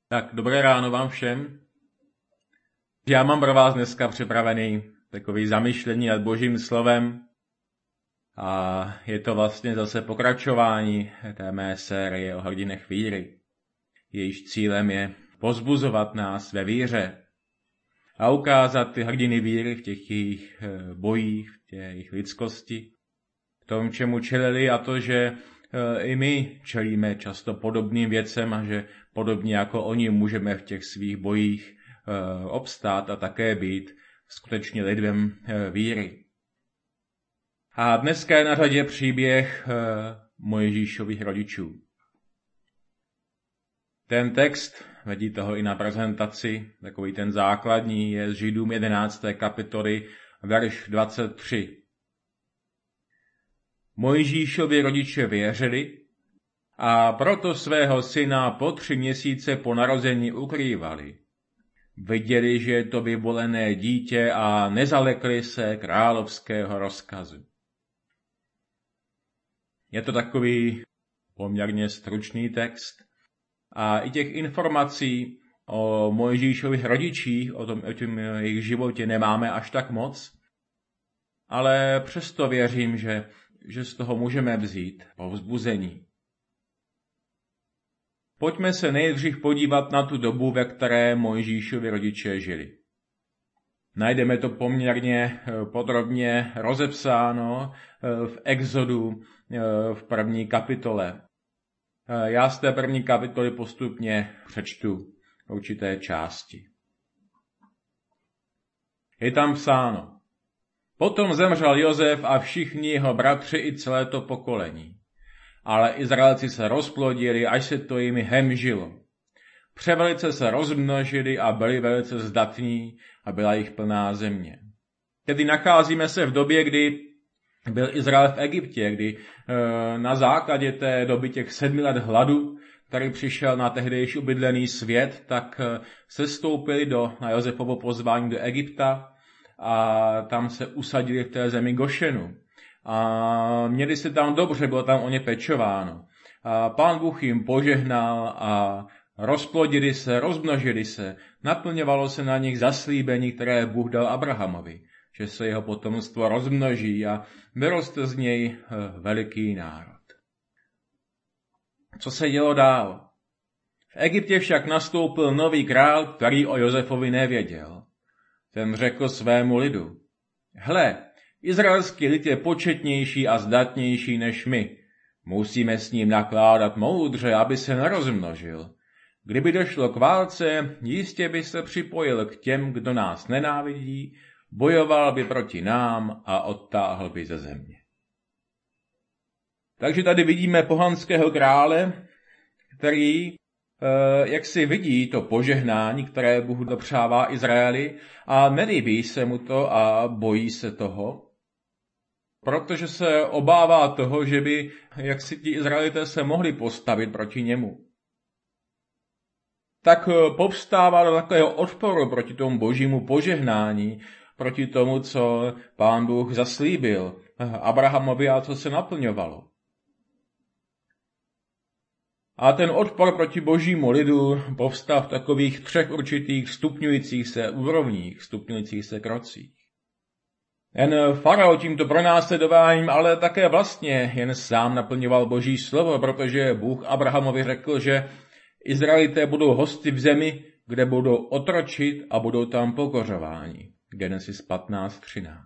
Tak, dobré ráno vám všem. Já mám pro vás dneska připravený takový zamyšlení nad Božím slovem a je to vlastně zase pokračování té mé série o hrdinech víry. Jejíž cílem je povzbuzovat nás ve víře a ukázat ty hrdiny víry v těch jejich bojích, v těch jejich lidskosti, v tom, čemu čelili, a to, že i my čelíme často podobným věcem a že podobně jako oni můžeme v těch svých bojích obstát a také být skutečně lidem víry. A dneska je na řadě příběh Mojžíšových rodičů. Ten text, vidíte ho i na prezentaci, takový ten základní, je z Židům 11. kapitoly, verš 23. Mojžíšovi rodiče věřili a proto svého syna po 3 měsíce po narození ukrývali. Viděli, že je to vyvolené dítě a nezalekli se královského rozkazu. Je to takový poměrně stručný text a i těch informací o Mojžíšových rodičích, o tom jejich životě nemáme až tak moc, ale přesto věřím, že z toho můžeme vzít povzbuzení. Pojďme se nejdřív podívat na tu dobu, ve které Mojžíšovi rodiče žili. Najdeme to poměrně podrobně rozepsáno v Exodu v 1. kapitole. Já z té 1. kapitoly postupně přečtu určité části. Je tam psáno: Potom zemřel Josef a všichni jeho bratři i celé to pokolení. Ale Izraelci se rozplodili, až se to jimi hemžilo. Převelice se rozmnožili a byli velice zdatní a byla jich plná země. Tedy nacházíme se v době, kdy byl Izrael v Egyptě, kdy na základě té doby těch 7 let hladu, který přišel na tehdejší ubydlený svět, tak sestoupili na Josefovo pozvání do Egypta a tam se usadili v té zemi Gošenu. A měli se tam dobře, bylo tam o ně pečováno. A Pán Bůh jim požehnal a rozplodili se, rozmnožili se, naplňovalo se na nich zaslíbení, které Bůh dal Abrahamovi, že se jeho potomstvo rozmnoží a vyroste z něj veliký národ. Co se dělo dál? V Egyptě však nastoupil nový král, který o Josefovi nevěděl. Ten řekl svému lidu: Hle, izraelský lid je početnější a zdatnější než my. Musíme s ním nakládat moudře, aby se nerozmnožil. Kdyby došlo k válce, jistě by se připojil k těm, kdo nás nenávidí, bojoval by proti nám a odtáhl by ze země. Takže tady vidíme pohanského krále, který jak si vidí to požehnání, které Bůh dopřává Izraeli, a nelíbí se mu to a bojí se toho, protože se obává toho, že by jak si ti Izraelité se mohli postavit proti němu. Tak povstává do takového odporu proti tomu božímu požehnání, proti tomu, co Pán Bůh zaslíbil Abrahamovi a co se naplňovalo. A ten odpor proti božímu lidu povstal v takových 3 určitých stupňujících se úrovních, stupňujících se krocích. Jen farao tímto pronásledováním, ale také vlastně jen sám naplňoval boží slovo, protože Bůh Abrahamovi řekl, že Izraelité budou hosty v zemi, kde budou otročit a budou tam pokořováni. Genesis 15:13.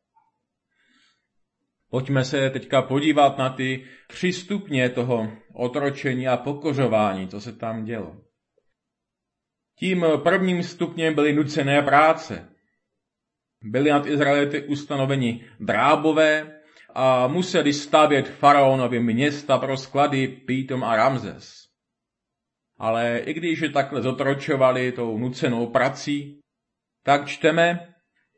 Pojďme se teďka podívat na ty 3 stupně toho otročení a pokořování, co se tam dělo. Tím prvním stupněm byly nucené práce. Byli nad Izraelity ustanoveni drábové a museli stavět faraonovi města pro sklady Pítom a Ramzes. Ale i když je takhle zotročovali tou nucenou prací, tak čteme: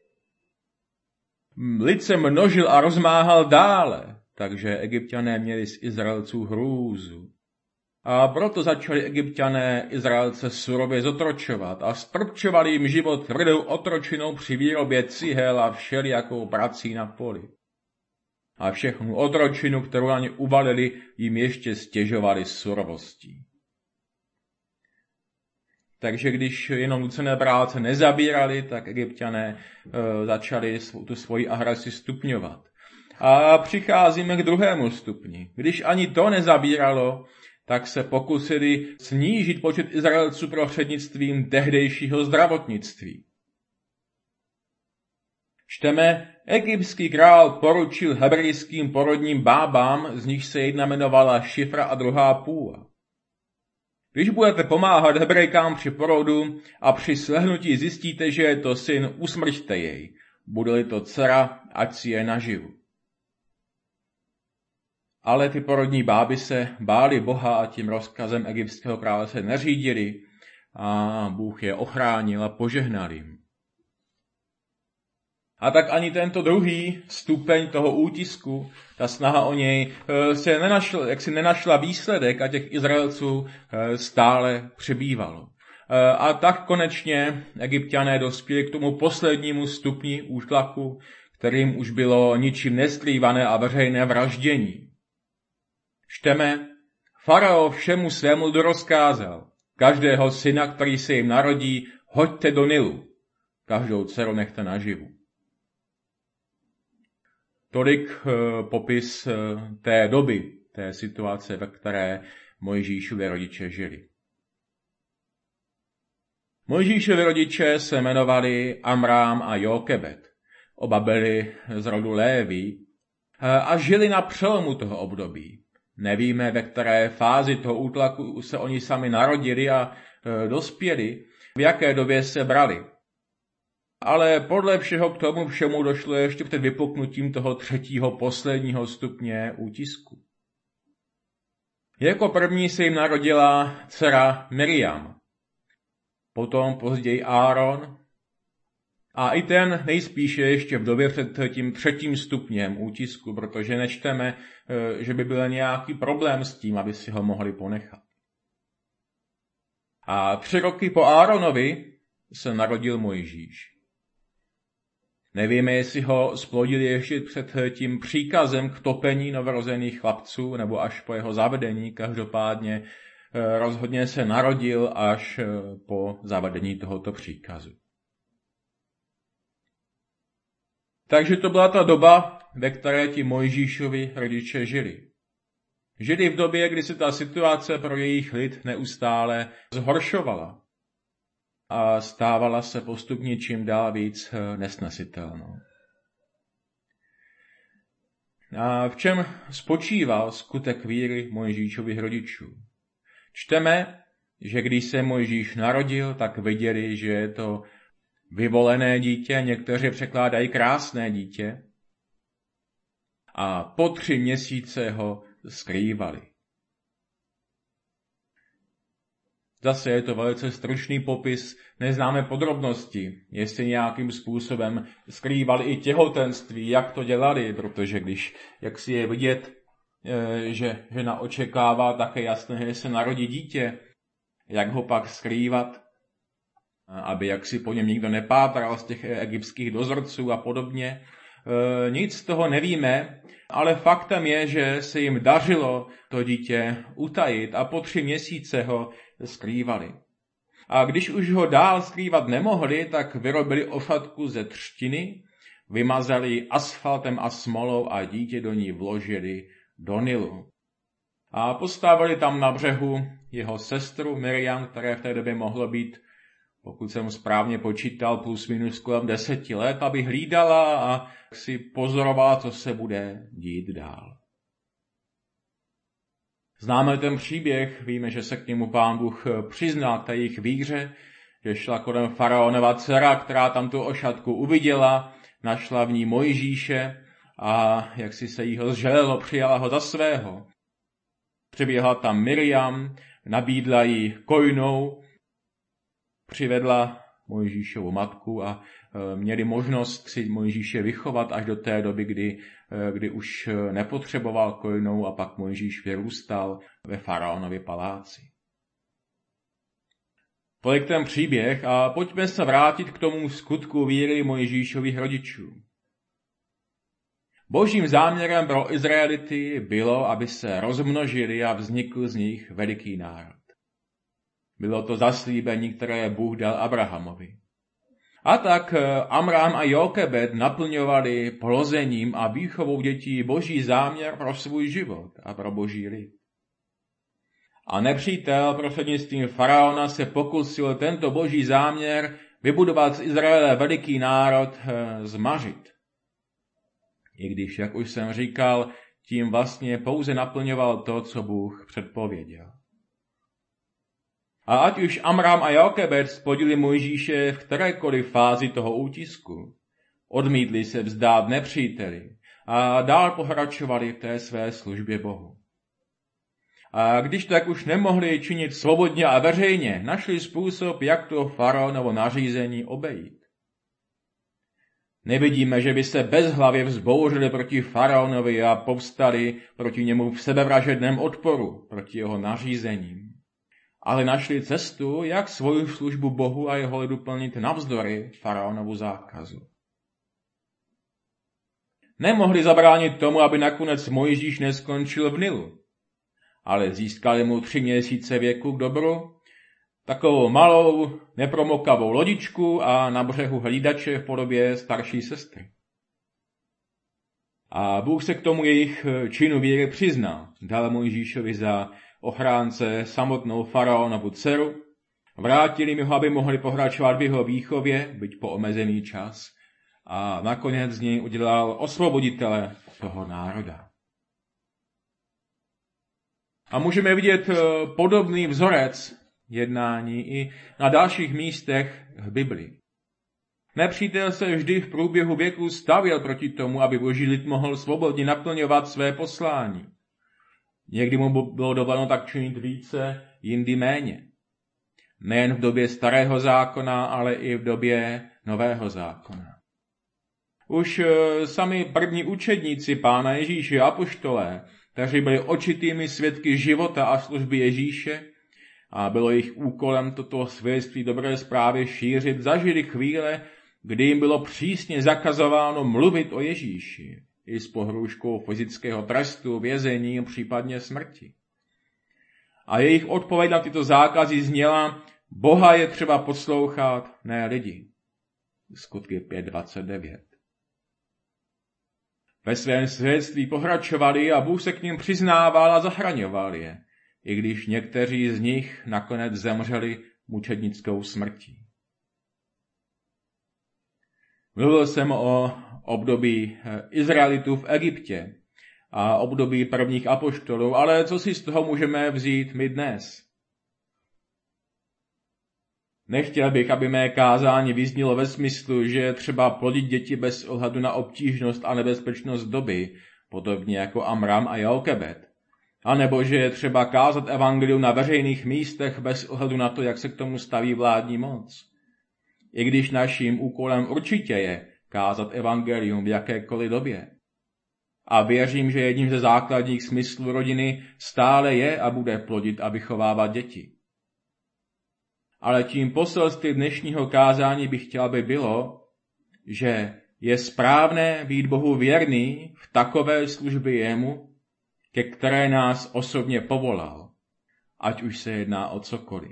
Lid se množil a rozmáhal dále, takže Egypťané měli z Izraelců hrůzu. A proto začali Egypťané Izraelce surově zotročovat a zprpčovali jim život tvrdou otročinou při výrobě cihel a všelijakou prací na poli. A všechnu otročinu, kterou na ně uvalili, jim ještě stěžovali surovostí. Takže když jenom nucené práce nezabírali, tak Egypťané začali tu svoji agresi stupňovat. A přicházíme k druhému stupni. Když ani to nezabíralo, tak se pokusili snížit počet Izraelců prostřednictvím tehdejšího zdravotnictví. Čteme, egyptský král poručil hebrejským porodním bábám, z nich se jedna jmenovala Šifra a druhá Púa. Když budete pomáhat Hebrejkám při porodu a při slehnutí zjistíte, že je to syn, usmrťte jej. Bude-li to dcera, ať si je naživu. Ale ty porodní báby se báli Boha a tím rozkazem egyptského krále se neřídili a Bůh je ochránil a požehnal jim. A tak ani tento druhý stupeň toho útisku, ta snaha o něj, se nenašla výsledek a těch Izraelců stále přibývalo. A tak konečně Egypťané dospěli k tomu poslednímu stupni útlaku, kterým už bylo ničím neskrývané a veřejné vraždění. Čteme, farao všemu svému lidu rozkázal, každého syna, který se jim narodí, hoďte do Nilu, každou dceru nechte naživu. Tolik popis té doby, té situace, ve které Mojžíšovi rodiče žili. Mojžíšovi rodiče se jmenovali Amrám a Jókebed. Oba byli z rodu Léví a žili na přelomu toho období. Nevíme, ve které fázi toho útlaku se oni sami narodili a dospěli, v jaké době se brali. Ale podle všeho k tomu všemu došlo ještě před vypuknutím toho třetího posledního stupně útisku. Jako první se jim narodila dcera Miriam, potom později Áron a i ten nejspíše ještě v době před tím třetím stupněm útisku, protože nečteme, že by byl nějaký problém s tím, aby si ho mohli ponechat. A 3 roky po Áronovi se narodil Mojžíš. Nevíme, jestli ho splodili ještě před tím příkazem k topení novorozených chlapců, nebo až po jeho zavedení. Každopádně rozhodně se narodil až po zavedení tohoto příkazu. Takže to byla ta doba, ve které ti Mojžíšovi rodiče žili. Žili v době, kdy se ta situace pro jejich lid neustále zhoršovala a stávala se postupně čím dál víc nesnesitelnou. A v čem spočíval skutek víry Mojžíšových rodičů? Čteme, že když se Mojžíš narodil, tak viděli, že je to vyvolené dítě, někteří překládají krásné dítě, a po 3 měsíce ho skrývali. Zase je to velice stručný popis, neznáme podrobnosti, jestli nějakým způsobem skrývali i těhotenství, jak to dělali, protože jak si je vidět, že žena očekává, tak je jasné, že se narodí dítě, jak ho pak skrývat, aby jaksi po něm nikdo nepátral z těch egyptských dozorců a podobně. Nic z toho nevíme, ale faktem je, že se jim dařilo to dítě utajit a po 3 měsíce ho skrývali. A když už ho dál skrývat nemohli, tak vyrobili ošatku ze třtiny, vymazali ji asfaltem a smolou a dítě do ní vložili do Nilu. A postavili tam na břehu jeho sestru Miriam, které v té době mohlo být, pokud jsem správně počítal, plus minus kolem 10 let, aby hlídala a si pozorovala, co se bude dít dál. Známe ten příběh, víme, že se k němu Pán Bůh přiznal k té jejich víře, že šla kolem faraonova dcera, která tam tu ošatku uviděla, našla v ní Mojžíše a jak si se jí ho zželelo, přijala ho za svého. Přiběhla tam Miriam, nabídla jí kojnou, přivedla Mojžíšovu matku a měli možnost si Mojžíše vychovat až do té doby, kdy už nepotřeboval kojnou a pak Mojžíš vyrůstal ve faraonově paláci. Tolik ten příběh a pojďme se vrátit k tomu skutku víry Mojžíšových rodičů. Božím záměrem pro Izraelity bylo, aby se rozmnožili a vznikl z nich veliký národ. Bylo to zaslíbení, které Bůh dal Abrahamovi. A tak Amram a Jokebed naplňovali plozením a výchovou dětí Boží záměr pro svůj život a pro Boží lid. A nepřítel prostřednictvím faraona se pokusil tento Boží záměr vybudovat z Izraele veliký národ zmařit. I když, jak už jsem říkal, tím vlastně pouze naplňoval to, co Bůh předpověděl. A ať už Amram a Jokebed spodili Mojžíše v kterékoliv fázi toho útisku, odmítli se vzdát nepříteli a dál pokračovali v té své službě Bohu. A když tak už nemohli činit svobodně a veřejně, našli způsob, jak to faraonovo nařízení obejít. Nevidíme, že by se bezhlavě vzbouřili proti faraonovi a povstali proti němu v sebevražedném odporu proti jeho nařízením. Ale našli cestu, jak svoji službu Bohu a jeho lidu plnit navzdory faraonovu zákazu. Nemohli zabránit tomu, aby nakonec Mojžíš neskončil v Nilu, ale získali mu 3 měsíce věku k dobru, takovou malou, nepromokavou lodičku a na břehu hlídače v podobě starší sestry. A Bůh se k tomu jejich činu víry přiznal. Dal Mojžíšovi za ochránce samotnou faraonovu dceru, vrátili mi ho, aby mohli pokračovat v jeho výchově, byť po omezený čas, a nakonec z něj udělal osvoboditele toho národa. A můžeme vidět podobný vzorec jednání i na dalších místech v Biblii. Nepřítel se vždy v průběhu věku stavěl proti tomu, aby Boží lid mohl svobodně naplňovat své poslání. Někdy mu bylo dovoleno tak činit více, jindy méně. Nejen v době Starého zákona, ale i v době Nového zákona. Už sami první učedníci Pána Ježíše, apoštolé, kteří byli očitými svědky života a služby Ježíše, a bylo jejich úkolem toto svědectví dobré zprávy šířit, zažili chvíle, kdy jim bylo přísně zakazováno mluvit o Ježíši, i s pohrůžkou fyzického trestu, vězení, případně smrti. A jejich odpověď na tyto zákazy zněla: Boha je třeba poslouchat, ne lidi. Skutky 5:29. Ve svém svědectví pokračovali a Bůh se k nim přiznával a zachraňoval je, i když někteří z nich nakonec zemřeli mučednickou smrtí. Mluvil jsem o období Izraelitů v Egyptě a období prvních apoštolů, ale co si z toho můžeme vzít my dnes? Nechtěl bych, aby mé kázání vyznilo ve smyslu, že je třeba plodit děti bez ohledu na obtížnost a nebezpečnost doby, podobně jako Amram a Jokebed. A nebo že je třeba kázat evangelium na veřejných místech bez ohledu na to, jak se k tomu staví vládní moc. I když naším úkolem určitě je kázat evangelium v jakékoliv době. A věřím, že jedním ze základních smyslů rodiny stále je a bude plodit a vychovávat děti. Ale tím poselství dnešního kázání bych chtěl, aby bylo, že je správné být Bohu věrný v takové službě jemu, ke které nás osobně povolal, ať už se jedná o cokoliv.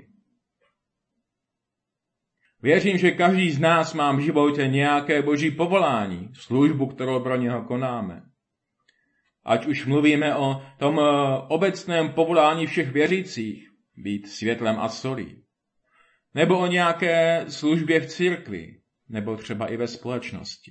Věřím, že každý z nás má v životě nějaké boží povolání, službu, kterou pro něho konáme. Ať už mluvíme o tom obecném povolání všech věřících, být světlem a solí, nebo o nějaké službě v církvi, nebo třeba i ve společnosti.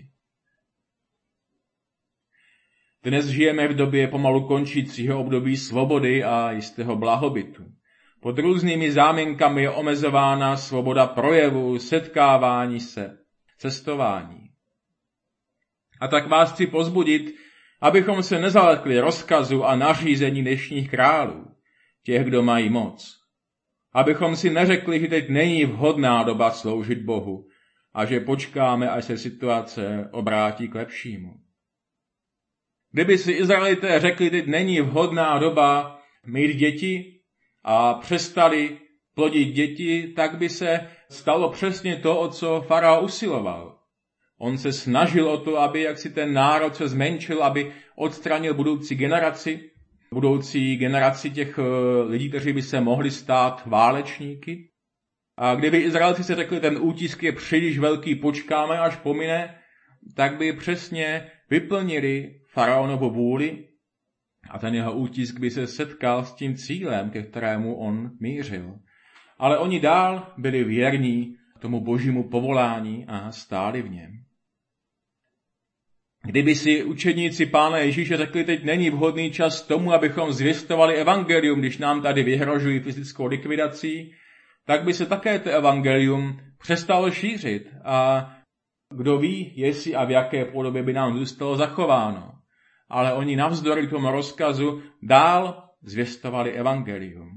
Dnes žijeme v době pomalu končícího období svobody a jistého blahobytu. Pod různými záminkami je omezována svoboda projevu, setkávání se, cestování. A tak vás chci pozbudit, abychom se nezalekli rozkazu a nařízení dnešních králů, těch, kdo mají moc. Abychom si neřekli, že teď není vhodná doba sloužit Bohu a že počkáme, až se situace obrátí k lepšímu. Kdyby si Izraelité řekli, teď není vhodná doba mít děti a přestali plodit děti, tak by se stalo přesně to, o co farao usiloval. On se snažil o to, aby jaksi ten národ se zmenšil, aby odstranil budoucí generaci, budoucí generaci těch lidí, kteří by se mohli stát válečníky. A kdyby Izraelci si řekli, ten útisk je příliš velký, počkáme, až pomine, tak by přesně vyplnili faraonovu vůli a ten jeho útisk by se setkal s tím cílem, ke kterému on mířil. Ale oni dál byli věrní tomu božímu povolání a stáli v něm. Kdyby si učedníci Pána Ježíše řekli, teď není vhodný čas tomu, abychom zvěstovali evangelium, když nám tady vyhrožují fyzickou likvidací, tak by se také to evangelium přestalo šířit a kdo ví, jestli a v jaké podobě by nám zůstalo zachováno. Ale oni navzdory tomu rozkazu dál zvěstovali evangelium.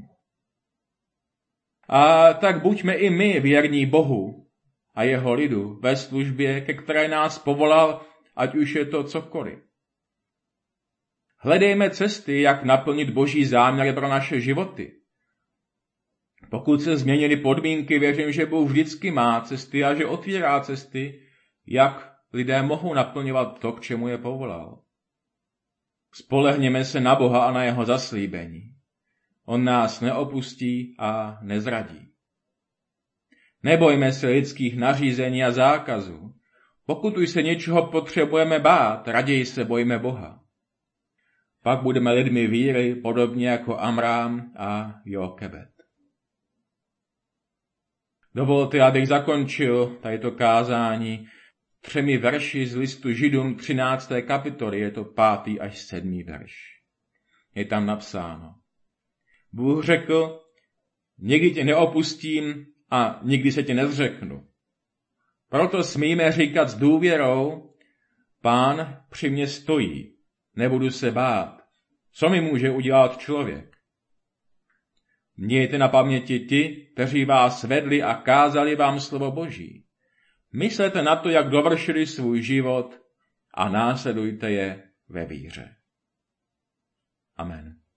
A tak buďme i my věrní Bohu a jeho lidu ve službě, ke které nás povolal, ať už je to cokoliv. Hledejme cesty, jak naplnit boží záměry pro naše životy. Pokud se změnily podmínky, věřím, že Bůh vždycky má cesty a že otvírá cesty, jak lidé mohou naplňovat to, k čemu je povolal. Spolehněme se na Boha a na jeho zaslíbení. On nás neopustí a nezradí. Nebojme se lidských nařízení a zákazů. Pokud už se něčeho potřebujeme bát, raději se bojme Boha. Pak budeme lidmi víry, podobně jako Amrám a Jokebed. Dovolte, abych zakončil tato kázání 3 verši z listu Židům 13. kapitoly, je to 5. až 7. verš. Je tam napsáno. Bůh řekl, nikdy tě neopustím a nikdy se tě nezřeknu. Proto smíme říkat s důvěrou, Pán při mně stojí, nebudu se bát. Co mi může udělat člověk? Mějte na paměti ti, kteří vás vedli a kázali vám slovo Boží. Myslete na to, jak dovršili svůj život a následujte je ve víře. Amen.